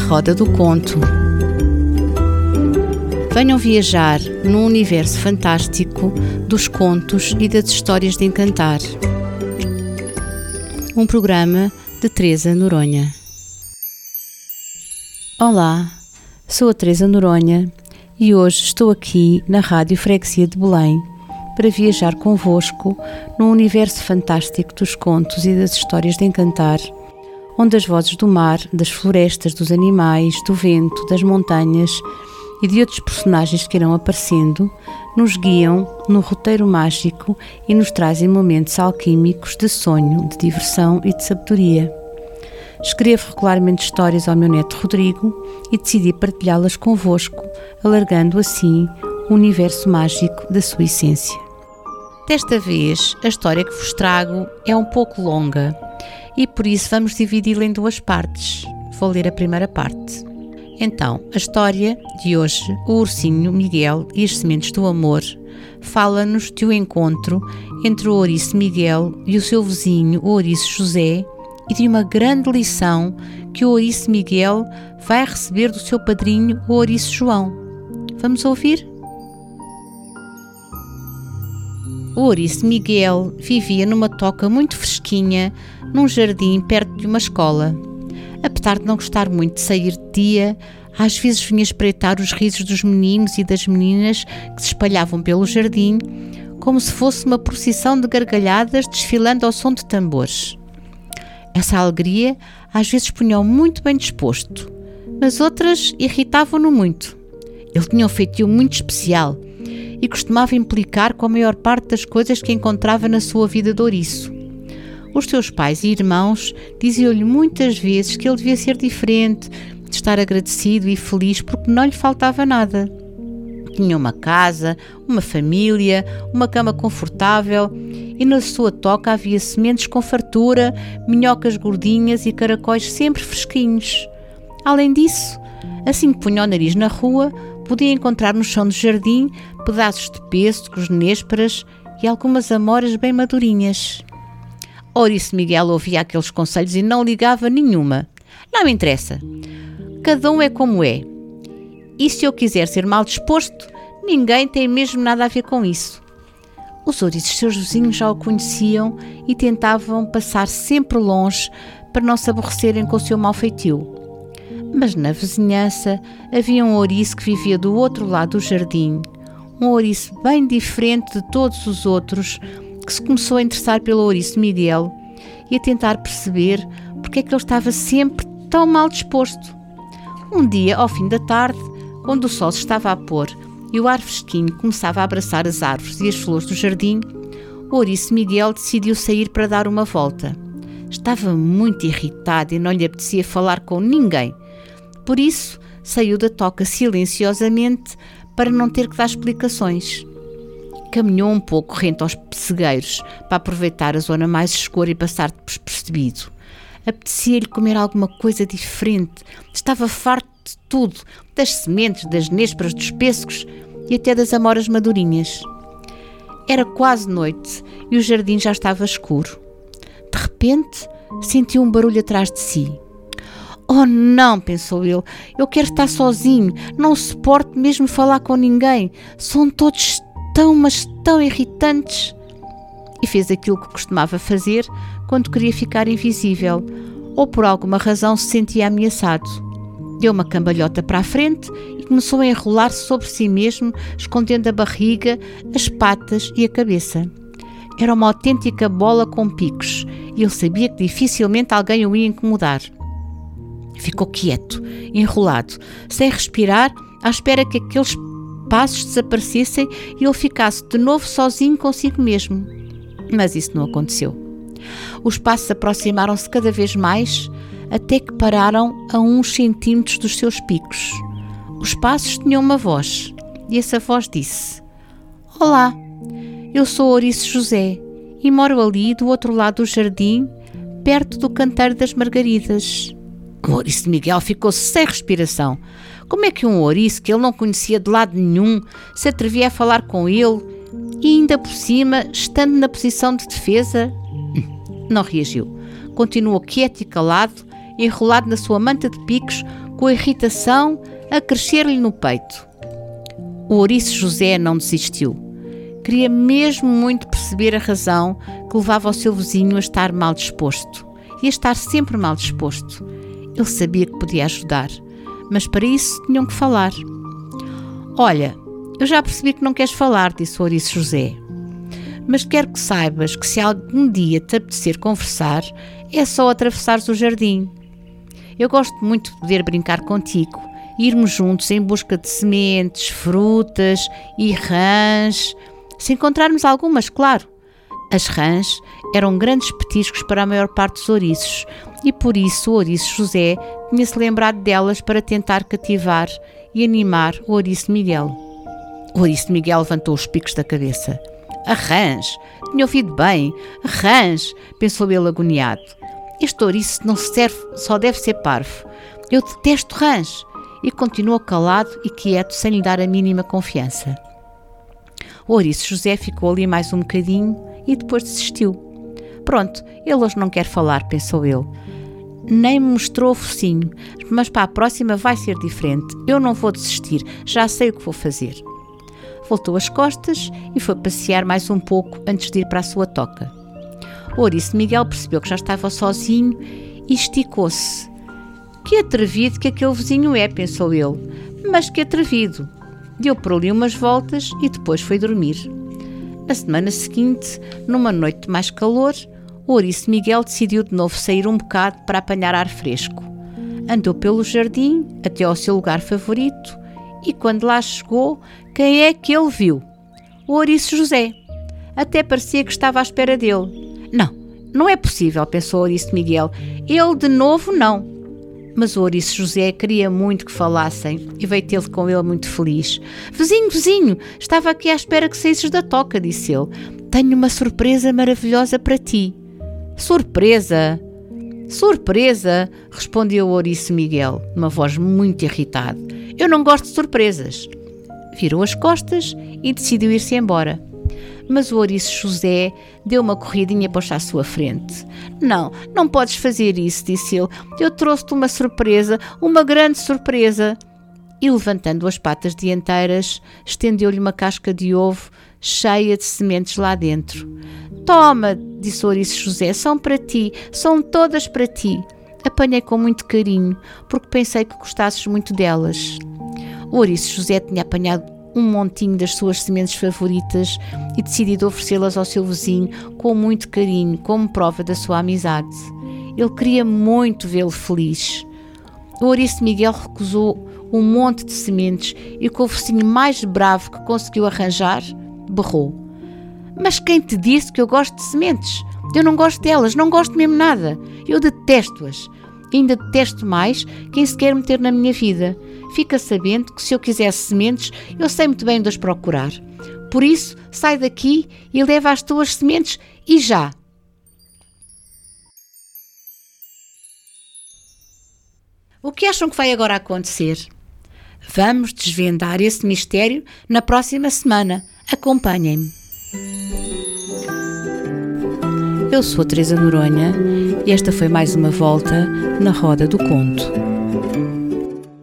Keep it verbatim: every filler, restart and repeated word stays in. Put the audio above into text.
roda do conto. Venham viajar num universo fantástico dos contos e das histórias de encantar. Um programa de Teresa Noronha. Olá, sou a Teresa Noronha e hoje estou aqui na Rádio Freguesia de Belém para viajar convosco num universo fantástico dos contos e das histórias de encantar, onde as vozes do mar, das florestas, dos animais, do vento, das montanhas e de outros personagens que irão aparecendo, nos guiam no roteiro mágico e nos trazem momentos alquímicos de sonho, de diversão e de sabedoria. Escrevo regularmente histórias ao meu neto Rodrigo e decidi partilhá-las convosco, alargando assim o universo mágico da sua essência. Desta vez, a história que vos trago é um pouco longa e por isso vamos dividi-la em duas partes. Vou ler a primeira parte. Então, a história de hoje, o ursinho Miguel e as sementes do amor, fala-nos de um encontro entre o ouriço Miguel e o seu vizinho, o ouriço José, e de uma grande lição que o ouriço Miguel vai receber do seu padrinho, o ouriço João. Vamos ouvir? O ouriço Miguel vivia numa toca muito fresquinha, num jardim perto de uma escola. Apesar de não gostar muito de sair de dia, às vezes vinha espreitar os risos dos meninos e das meninas que se espalhavam pelo jardim, como se fosse uma procissão de gargalhadas desfilando ao som de tambores. Essa alegria às vezes punha-o muito bem disposto, mas outras irritavam-no muito. Ele tinha um feitio muito especial e costumava implicar com a maior parte das coisas que encontrava na sua vida de ouriço. Os seus pais e irmãos diziam-lhe muitas vezes que ele devia ser diferente, de estar agradecido e feliz porque não lhe faltava nada. Tinha uma casa, uma família, uma cama confortável e na sua toca havia sementes com fartura, minhocas gordinhas e caracóis sempre fresquinhos. Além disso, assim que punha o nariz na rua, podia encontrar no chão do jardim pedaços de pêssegos, nésperas e algumas amoras bem madurinhas. O ouriço Miguel ouvia aqueles conselhos e não ligava nenhuma. Não me interessa. Cada um é como é. E se eu quiser ser mal disposto, ninguém tem mesmo nada a ver com isso. Os ouriços, seus vizinhos, já o conheciam e tentavam passar sempre longe para não se aborrecerem com o seu mau feitio. Mas na vizinhança havia um ouriço que vivia do outro lado do jardim. Um ouriço bem diferente de todos os outros, que se começou a interessar pelo ouriço Miguel e a tentar perceber porque é que ele estava sempre tão mal disposto. Um dia, ao fim da tarde, quando o sol se estava a pôr e o ar fresquinho começava a abraçar as árvores e as flores do jardim, o ouriço Miguel decidiu sair para dar uma volta. Estava muito irritado e não lhe apetecia falar com ninguém. Por isso, saiu da toca silenciosamente para não ter que dar explicações. Caminhou um pouco rente aos pessegueiros para aproveitar a zona mais escura e passar despercebido. Apetecia-lhe comer alguma coisa diferente. Estava farto de tudo, das sementes, das nésperas, dos pêssegos e até das amoras madurinhas. Era quase noite e o jardim já estava escuro. De repente, sentiu um barulho atrás de si. Oh não, pensou ele, eu quero estar sozinho, não suporto mesmo falar com ninguém, são todos tão, mas tão irritantes. E fez aquilo que costumava fazer quando queria ficar invisível, ou por alguma razão se sentia ameaçado. Deu uma cambalhota para a frente e começou a enrolar-se sobre si mesmo, escondendo a barriga, as patas e a cabeça. Era uma autêntica bola com picos e ele sabia que dificilmente alguém o ia incomodar. Ficou quieto, enrolado, sem respirar, à espera que aqueles passos desaparecessem e ele ficasse de novo sozinho consigo mesmo. Mas isso não aconteceu. Os passos aproximaram-se cada vez mais, até que pararam a uns centímetros dos seus picos. Os passos tinham uma voz, e essa voz disse: Olá, eu sou o ouriço José e moro ali do outro lado do jardim, perto do canteiro das margaridas. O ouriço Miguel ficou sem respiração. Como é que um ouriço que ele não conhecia de lado nenhum se atrevia a falar com ele e ainda por cima, estando na posição de defesa? Não reagiu. Continuou quieto e calado, enrolado na sua manta de picos, com a irritação a crescer-lhe no peito. O ouriço José não desistiu. Queria mesmo muito perceber a razão que levava o seu vizinho a estar mal disposto e a estar sempre mal disposto. Ele sabia que podia ajudar, mas para isso tinham que falar. Olha, eu já percebi que não queres falar, disse o ouriço José. Mas quero que saibas que se algum dia te apetecer conversar, é só atravessares o jardim. Eu gosto muito de poder brincar contigo e irmos juntos em busca de sementes, frutas e rãs, se encontrarmos algumas, claro. As rãs eram grandes petiscos para a maior parte dos ouriços e por isso o ouriço José tinha-se lembrado delas para tentar cativar e animar o ouriço Miguel. O ouriço Miguel levantou os picos da cabeça. A rãs! Tinha ouvido bem. Rãs! Pensou ele agoniado. Este ouriço não serve, só deve ser parvo. Eu detesto rãs! E continuou calado e quieto, sem lhe dar a mínima confiança. O ouriço José ficou ali mais um bocadinho e depois desistiu. Pronto, ele hoje não quer falar, pensou ele. Nem me mostrou o focinho, mas para a próxima vai ser diferente. Eu não vou desistir, já sei o que vou fazer. Voltou as costas e foi passear mais um pouco antes de ir para a sua toca. O ouriço Miguel percebeu que já estava sozinho e esticou-se. Que atrevido que aquele vizinho é, pensou ele. Mas que atrevido. Deu por ali umas voltas e depois foi dormir. Na semana seguinte, numa noite de mais calor, o ouriço Miguel decidiu de novo sair um bocado para apanhar ar fresco. Andou pelo jardim até ao seu lugar favorito e quando lá chegou, quem é que ele viu? O ouriço José. Até parecia que estava à espera dele. Não, não é possível, pensou o ouriço Miguel. Ele de novo não. Mas o ouriço José queria muito que falassem e veio tê-lo com ele muito feliz. Vizinho, vizinho, estava aqui à espera que saísses da toca, disse ele. Tenho uma surpresa maravilhosa para ti. Surpresa? Surpresa? Respondeu o ouriço Miguel, numa voz muito irritada. Eu não gosto de surpresas. Virou as costas e decidiu ir-se embora. Mas o ouriço José deu uma corridinha para à sua frente. Não, não podes fazer isso, disse ele. Eu trouxe-te uma surpresa, uma grande surpresa. E levantando as patas dianteiras, estendeu-lhe uma casca de ovo cheia de sementes lá dentro. Toma, disse o ouriço José, são para ti, são todas para ti. Apanhei com muito carinho, porque pensei que gostasses muito delas. O ouriço José tinha apanhado um montinho das suas sementes favoritas e decidido oferecê-las ao seu vizinho com muito carinho, como prova da sua amizade. Ele queria muito vê-lo feliz. O ouriço Miguel recusou um monte de sementes e com o focinho mais bravo que conseguiu arranjar, berrou. Mas quem te disse que eu gosto de sementes? Eu não gosto delas, não gosto mesmo nada. Eu detesto-as. Ainda detesto mais quem se quer meter na minha vida. Fica sabendo que se eu quisesse sementes, eu sei muito bem onde as procurar. Por isso, sai daqui e leva as tuas sementes e já. O que acham que vai agora acontecer? Vamos desvendar esse mistério na próxima semana. Acompanhem-me. Eu sou a Teresa Noronha e esta foi mais uma volta na Roda do Conto.